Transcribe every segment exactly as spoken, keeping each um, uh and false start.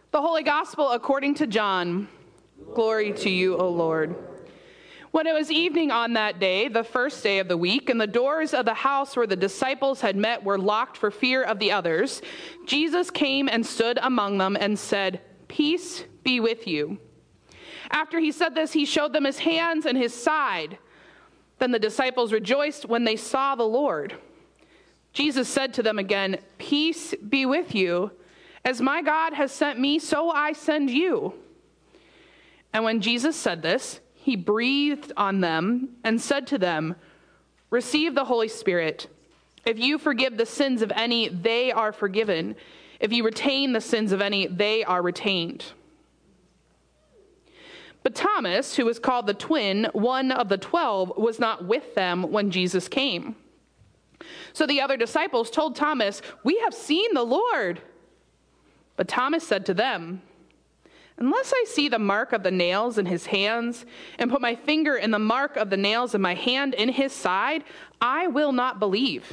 The Holy Gospel according to John. Glory to you, O Lord. When it was evening on that day, the first day of the week, and the doors of the house where the disciples had met were locked for fear of the others, Jesus came and stood among them and said, "Peace be with you." After he said this, he showed them his hands and his side. Then the disciples rejoiced when they saw the Lord. Jesus said to them again, "Peace be with you. As my God has sent me, so I send you." And when Jesus said this, he breathed on them and said to them, "Receive the Holy Spirit. If you forgive the sins of any, they are forgiven. If you retain the sins of any, they are retained." But Thomas, who was called the twin, one of the twelve, was not with them when Jesus came. So the other disciples told Thomas, "We have seen the Lord." But Thomas said to them, "Unless I see the mark of the nails in his hands, and put my finger in the mark of the nails of my hand in his side, I will not believe."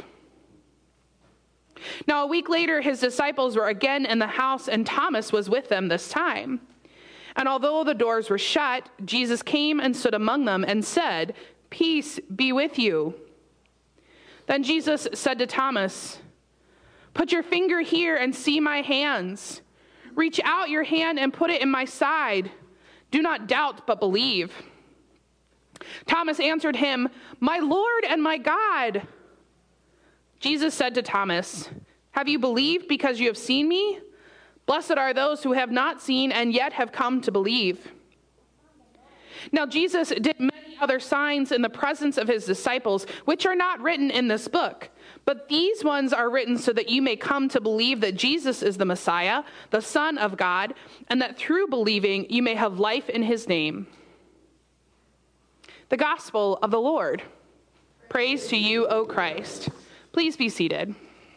Now a week later, his disciples were again in the house, and Thomas was with them this time. And although the doors were shut, Jesus came and stood among them and said, "Peace be with you." Then Jesus said to Thomas, "Put your finger here and see my hands. Reach out your hand and put it in my side. Do not doubt, but believe." Thomas answered him, "My Lord and my God." Jesus said to Thomas, "Have you believed because you have seen me? Blessed are those who have not seen and yet have come to believe." Now Jesus did many other signs in the presence of his disciples, which are not written in this book. But these ones are written so that you may come to believe that Jesus is the Messiah, the Son of God, and that through believing you may have life in his name. The Gospel of the Lord. Praise to you, O Christ. Please be seated.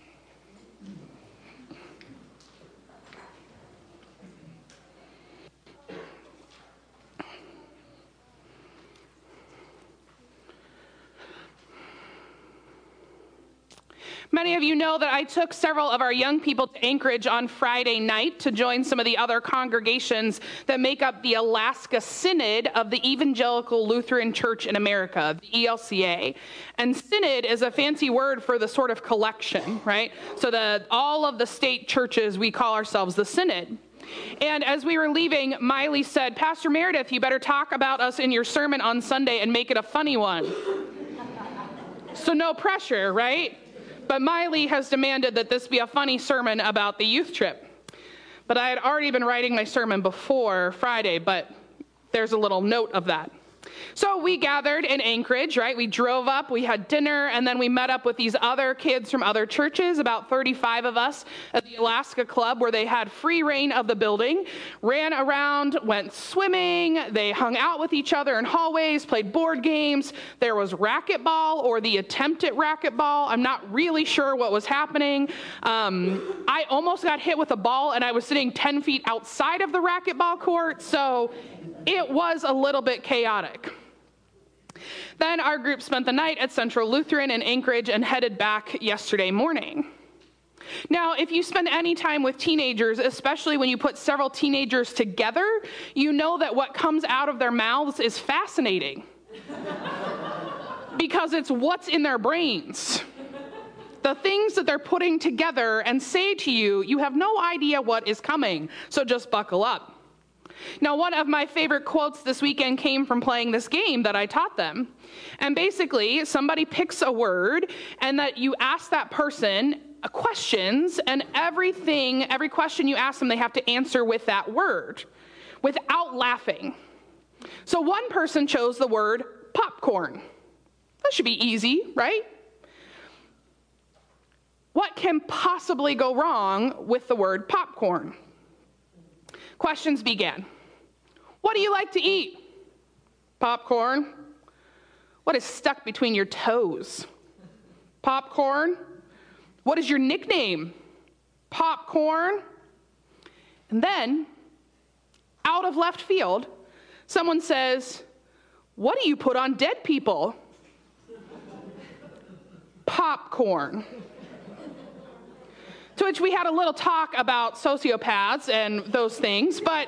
Many of you know that I took several of our young people to Anchorage on Friday night to join some of the other congregations that make up the Alaska Synod of the Evangelical Lutheran Church in America, the E L C A. And synod is a fancy word for the sort of collection, right? So that all of the state churches, we call ourselves the synod. And as we were leaving, Miley said, "Pastor Meredith, you better talk about us in your sermon on Sunday and make it a funny one." So no pressure, right? But Miley has demanded that this be a funny sermon about the youth trip. But I had already been writing my sermon before Friday, but there's a little note of that. So we gathered in Anchorage, right? We drove up, we had dinner, and then we met up with these other kids from other churches, about thirty-five of us at the Alaska Club, where they had free reign of the building, ran around, went swimming, they hung out with each other in hallways, played board games. There was racquetball, or the attempt at racquetball. I'm not really sure what was happening. Um, I almost got hit with a ball, and I was sitting ten feet outside of the racquetball court, so it was a little bit chaotic. Then our group spent the night at Central Lutheran in Anchorage and headed back yesterday morning. Now, if you spend any time with teenagers, especially when you put several teenagers together, you know that what comes out of their mouths is fascinating. Because it's what's in their brains. The things that they're putting together and say to you, you have no idea what is coming, so just buckle up. Now, one of my favorite quotes this weekend came from playing this game that I taught them. And basically, somebody picks a word, and that you ask that person questions, and everything, every question you ask them, they have to answer with that word, without laughing. So one person chose the word popcorn. That should be easy, right? What can possibly go wrong with the word popcorn? Questions began. What do you like to eat? Popcorn. What is stuck between your toes? Popcorn. What is your nickname? Popcorn. And then, out of left field, someone says, what do you put on dead people? Popcorn. To which we had a little talk about sociopaths and those things, but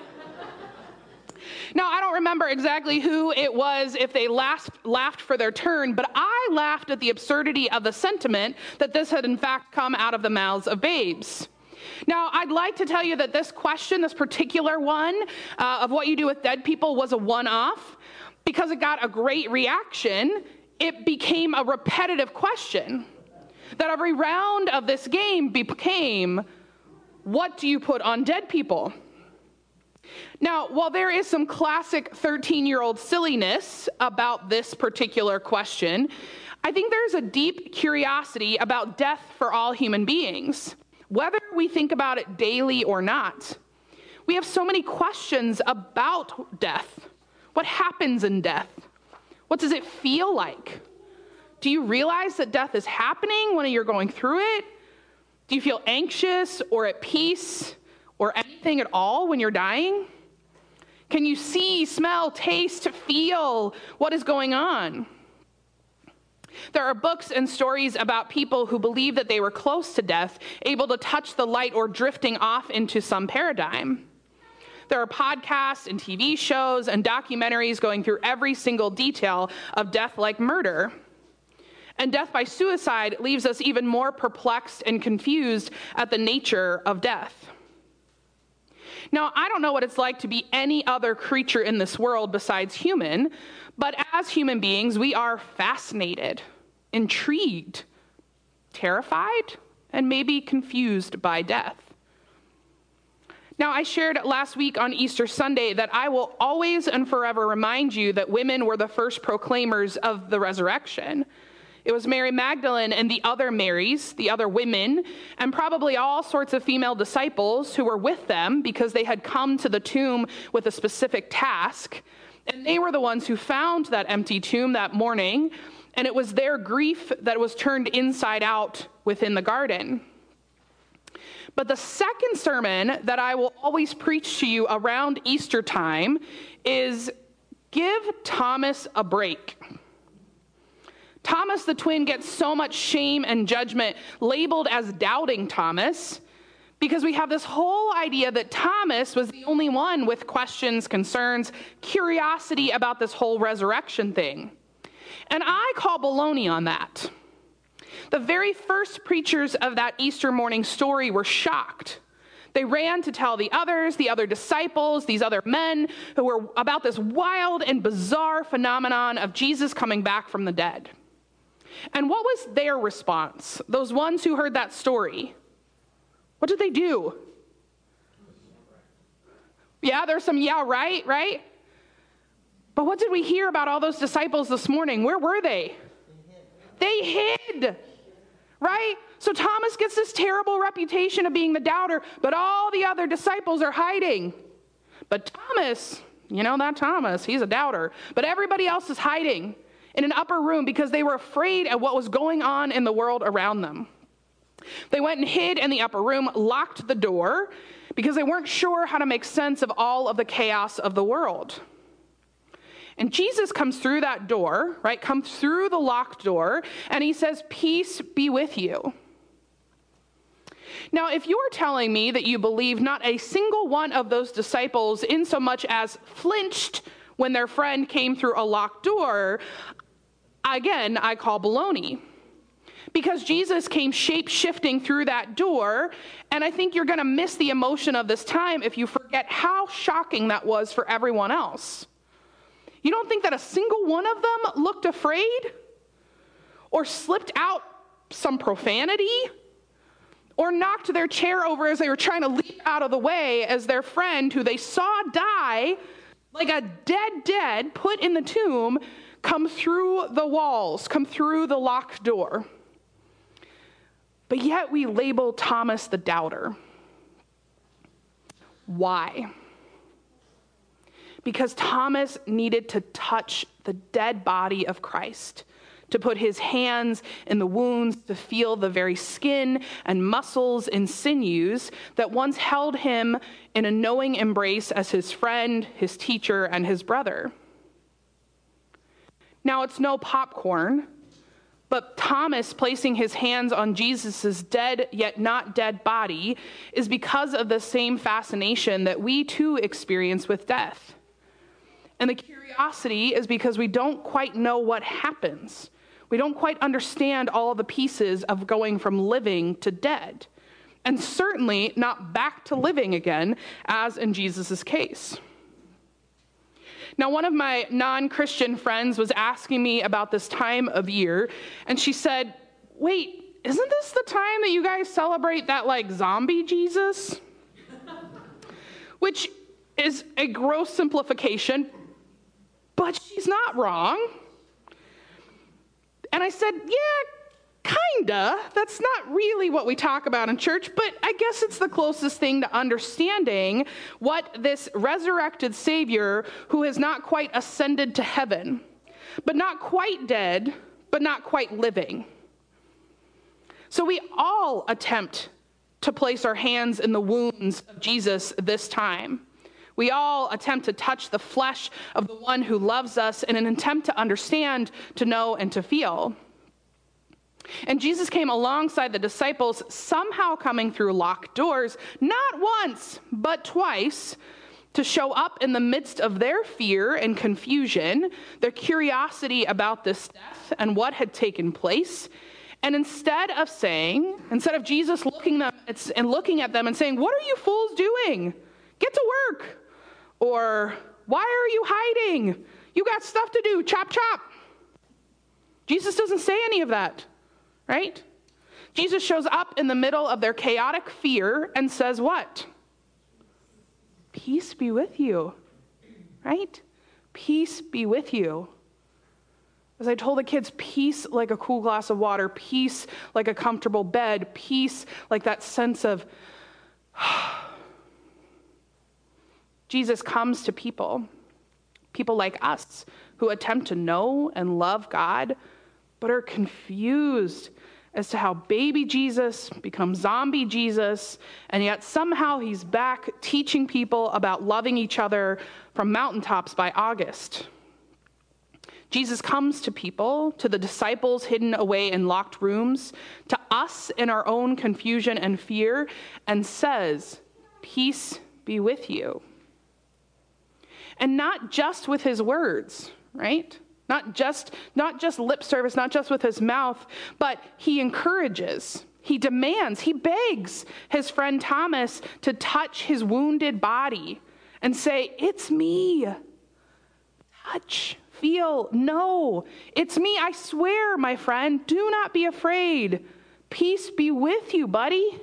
now I don't remember exactly who it was if they laughed, laughed for their turn, but I laughed at the absurdity of the sentiment that this had in fact come out of the mouths of babes. Now, I'd like to tell you that this question, this particular one uh, of what you do with dead people, was a one-off. Because it got a great reaction, it became a repetitive question. That every round of this game became, what do you put on dead people? Now, while there is some classic thirteen-year-old silliness about this particular question, I think there's a deep curiosity about death for all human beings, whether we think about it daily or not. We have so many questions about death. What happens in death? What does it feel like? Do you realize that death is happening when you're going through it? Do you feel anxious or at peace or anything at all when you're dying? Can you see, smell, taste, feel what is going on? There are books and stories about people who believe that they were close to death, able to touch the light or drifting off into some paradigm. There are podcasts and T V shows and documentaries going through every single detail of death like murder. And death by suicide leaves us even more perplexed and confused at the nature of death. Now, I don't know what it's like to be any other creature in this world besides human, but as human beings, we are fascinated, intrigued, terrified, and maybe confused by death. Now, I shared last week on Easter Sunday that I will always and forever remind you that women were the first proclaimers of the resurrection. It was Mary Magdalene and the other Marys, the other women, and probably all sorts of female disciples who were with them because they had come to the tomb with a specific task. And they were the ones who found that empty tomb that morning, and it was their grief that was turned inside out within the garden. But the second sermon that I will always preach to you around Easter time is give Thomas a break. Thomas the twin gets so much shame and judgment, labeled as doubting Thomas, because we have this whole idea that Thomas was the only one with questions, concerns, curiosity about this whole resurrection thing. And I call baloney on that. The very first preachers of that Easter morning story were shocked. They ran to tell the others, the other disciples, these other men who were about this wild and bizarre phenomenon of Jesus coming back from the dead. And what was their response? Those ones who heard that story. What did they do? Yeah, there's some, yeah, right, right? But what did we hear about all those disciples this morning? Where were they? They hid, right? So Thomas gets this terrible reputation of being the doubter, but all the other disciples are hiding. But Thomas, you know that Thomas, he's a doubter. But everybody else is hiding in an upper room because they were afraid of what was going on in the world around them. They went and hid in the upper room, locked the door, because they weren't sure how to make sense of all of the chaos of the world. And Jesus comes through that door, right, comes through the locked door, and he says, peace be with you. Now, if you're telling me that you believe not a single one of those disciples in so much as flinched when their friend came through a locked door, again, I call baloney. Because Jesus came shape-shifting through that door, and I think you're going to miss the emotion of this time if you forget how shocking that was for everyone else. You don't think that a single one of them looked afraid? Or slipped out some profanity? Or knocked their chair over as they were trying to leap out of the way as their friend, who they saw die like a dead dead, put in the tomb, come through the walls, come through the locked door? But yet we label Thomas the doubter. Why? Because Thomas needed to touch the dead body of Christ, to put his hands in the wounds, to feel the very skin and muscles and sinews that once held him in a knowing embrace as his friend, his teacher, and his brother. Now, it's no popcorn, But Thomas placing his hands on Jesus' dead yet not dead body is because of the same fascination that we too experience with death. And the curiosity is because we don't quite know what happens. We don't quite understand all the pieces of going from living to dead, and certainly not back to living again, as in Jesus' case. Now, one of my non-Christian friends was asking me about this time of year, and she said, wait, isn't this the time that you guys celebrate that, like, zombie Jesus? Which is a gross simplification, but she's not wrong. And I said, yeah, kinda. That's not really what we talk about in church, but I guess it's the closest thing to understanding what this resurrected Savior, who has not quite ascended to heaven, but not quite dead, but not quite living. So we all attempt to place our hands in the wounds of Jesus this time. We all attempt to touch the flesh of the one who loves us in an attempt to understand, to know, and to feel. And Jesus came alongside the disciples, somehow coming through locked doors, not once, but twice, to show up in the midst of their fear and confusion, their curiosity about this death and what had taken place. And instead of saying, instead of Jesus looking them and looking at them and saying, "What are you fools doing? Get to work." Or, "Why are you hiding? You got stuff to do, chop, chop." Jesus doesn't say any of that, right? Jesus shows up in the middle of their chaotic fear and says what? Peace be with you, right? Peace be with you. As I told the kids, peace like a cool glass of water, peace like a comfortable bed, peace like that sense of Jesus comes to people, people like us, who attempt to know and love God, but are confused as to how baby Jesus becomes zombie Jesus, and yet somehow he's back teaching people about loving each other from mountaintops by August. Jesus comes to people, to the disciples hidden away in locked rooms, to us in our own confusion and fear, and says, "Peace be with you." And not just with his words, right? Not just, not just lip service, not just with his mouth, but he encourages, he demands, he begs his friend Thomas to touch his wounded body and say, "It's me. Touch, feel, know. It's me, I swear, my friend. Do not be afraid. Peace be with you, buddy."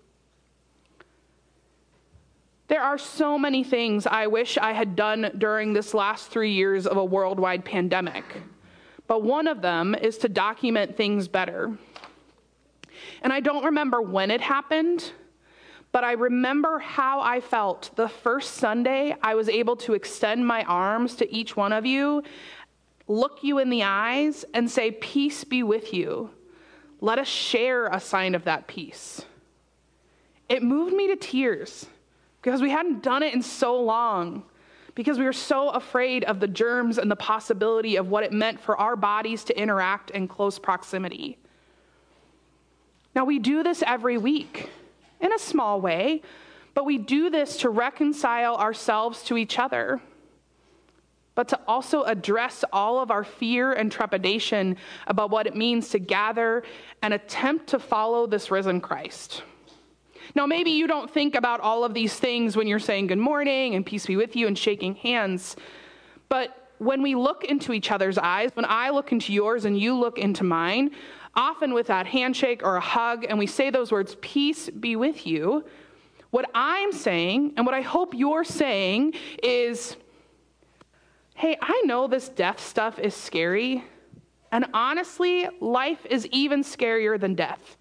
There are so many things I wish I had done during this last three years of a worldwide pandemic, but one of them is to document things better. And I don't remember when it happened, but I remember how I felt the first Sunday I was able to extend my arms to each one of you, look you in the eyes, and say, "Peace be with you. Let us share a sign of that peace." It moved me to tears, because we hadn't done it in so long, because we were so afraid of the germs and the possibility of what it meant for our bodies to interact in close proximity. Now, we do this every week in a small way, but we do this to reconcile ourselves to each other, but to also address all of our fear and trepidation about what it means to gather and attempt to follow this risen Christ. Now, maybe you don't think about all of these things when you're saying good morning and peace be with you and shaking hands. But when we look into each other's eyes, when I look into yours and you look into mine, often with that handshake or a hug, and we say those words, "Peace be with you," what I'm saying and what I hope you're saying is, hey, I know this death stuff is scary. And honestly, life is even scarier than death.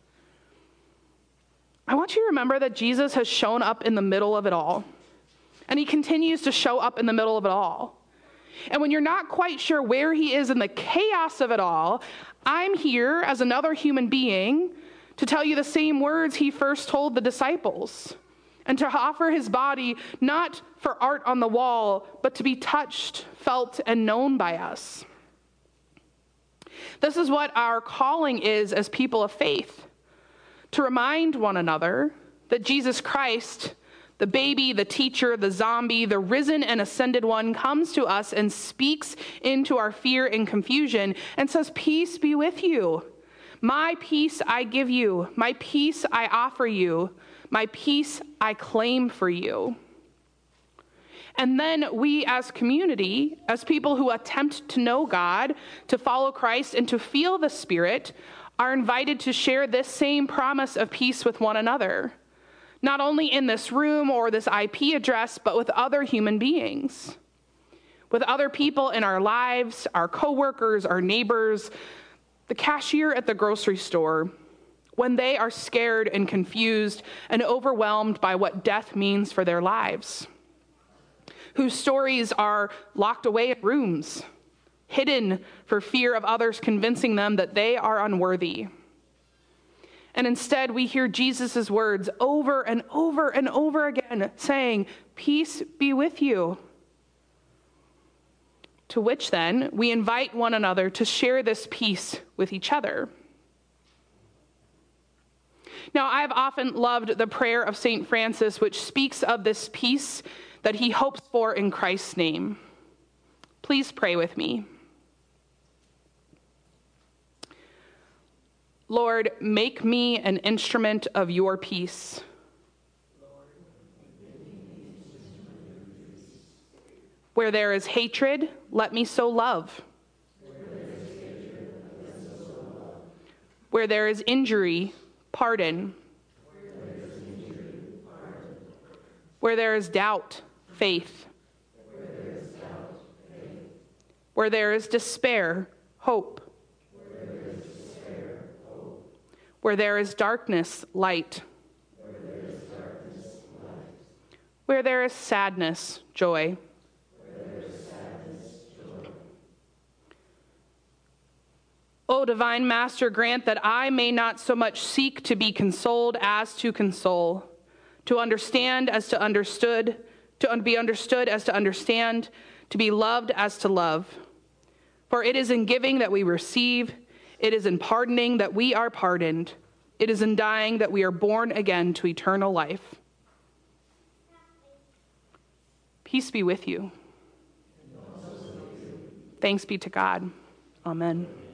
I want you to remember that Jesus has shown up in the middle of it all. And he continues to show up in the middle of it all. And when you're not quite sure where he is in the chaos of it all, I'm here as another human being to tell you the same words he first told the disciples, and to offer his body not for art on the wall, but to be touched, felt, and known by us. This is what our calling is as people of faith, to remind one another that Jesus Christ, the baby, the teacher, the zombie, the risen and ascended one, comes to us and speaks into our fear and confusion and says, "Peace be with you. My peace I give you. My peace I offer you. My peace I claim for you." And then we as community, as people who attempt to know God, to follow Christ, and to feel the Spirit, are invited to share this same promise of peace with one another. Not only in this room or this I P address, but with other human beings, with other people in our lives, our coworkers, our neighbors, the cashier at the grocery store, when they are scared and confused and overwhelmed by what death means for their lives, whose stories are locked away in rooms, hidden for fear of others convincing them that they are unworthy. And instead, we hear Jesus' words over and over and over again saying, "Peace be with you." To which then, we invite one another to share this peace with each other. Now, I've often loved the prayer of Saint Francis, which speaks of this peace that he hopes for in Christ's name. Please pray with me. Lord, make me an instrument of your peace. Where there is hatred, let me sow love. Where there is injury, pardon. Where there is doubt, faith. Where there is despair, hope. Where there is darkness, light. Where there is, darkness, light. Where there is sadness, joy. Where there is sadness, joy. O divine Master, grant that I may not so much seek to be consoled as to console, to understand as to understood, to be understood as to understand, to be loved as to love. For it is in giving that we receive. It is in pardoning that we are pardoned. It is in dying that we are born again to eternal life. Peace be with you. Thanks be to God. Amen.